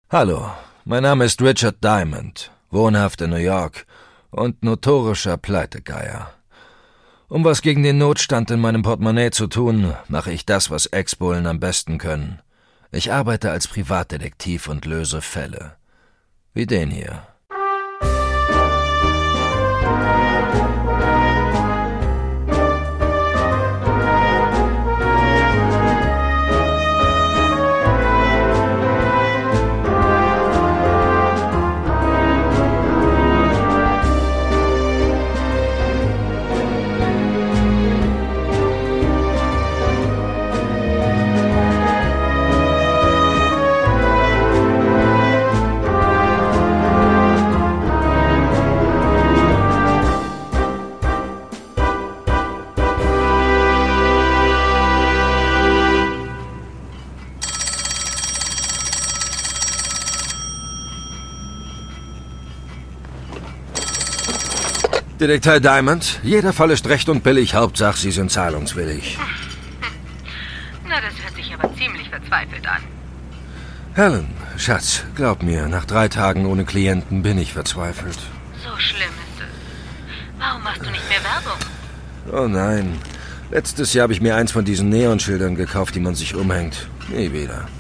Hallo, mein Name ist Richard Diamond, wohnhaft in New York und notorischer Pleitegeier. Um was gegen den Notstand in meinem Portemonnaie zu tun, mache ich das, was Ex-Bullen am besten können. Ich arbeite als Privatdetektiv und löse Fälle. Wie den hier. Detektiv Diamond, jeder Fall ist recht und billig, Hauptsache Sie sind zahlungswillig. Na, das hört sich aber ziemlich verzweifelt an. Helen, Schatz, glaub mir, nach 3 Tagen ohne Klienten bin ich verzweifelt. So schlimm ist es. Warum machst du nicht mehr Werbung? Oh nein, letztes Jahr habe ich mir eins von diesen Neonschildern gekauft, die man sich umhängt. Nie wieder.